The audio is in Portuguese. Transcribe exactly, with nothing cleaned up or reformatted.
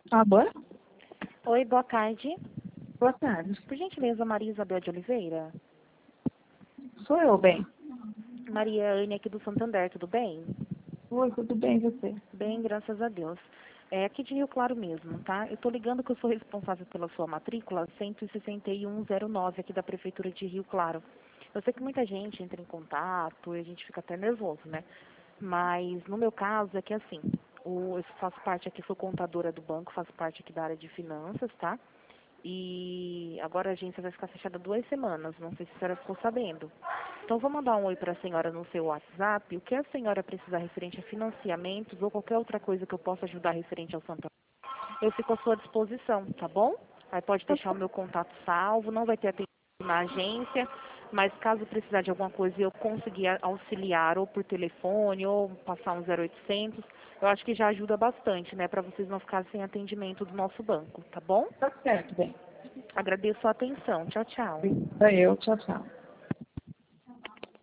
Ah, bora? Oi, boa tarde. Boa tarde. Por gentileza, Maria Isabel de Oliveira. Sou eu, bem. Maria Anne aqui do Santander, tudo bem? Oi, tudo bem, e você? Bem, graças a Deus. É aqui de Rio Claro mesmo, tá? Eu tô ligando que eu sou responsável pela sua matrícula cento e sessenta e um zero nove aqui da Prefeitura de Rio Claro. Eu sei que muita gente entra em contato e a gente fica até nervoso, né? Mas no meu caso é que assim, o, eu faço parte aqui, sou contadora do banco, faço parte aqui da área de finanças, tá? E agora a agência vai ficar fechada duas semanas, não sei se a senhora ficou sabendo. Então, vou mandar um oi para a senhora no seu WhatsApp. O que a senhora precisar referente a financiamentos ou qualquer outra coisa que eu possa ajudar referente ao Santander, eu fico à sua disposição, tá bom? Aí pode deixar o meu contato salvo, não vai ter atendimento na agência, mas caso precisar de alguma coisa e eu conseguir auxiliar ou por telefone ou passar um zero oitocentos, eu acho que já ajuda bastante, né, para vocês não ficarem sem atendimento do nosso banco, tá bom? Tá certo, bem. Agradeço a atenção. Tchau, tchau. Obrigada eu, tchau, tchau.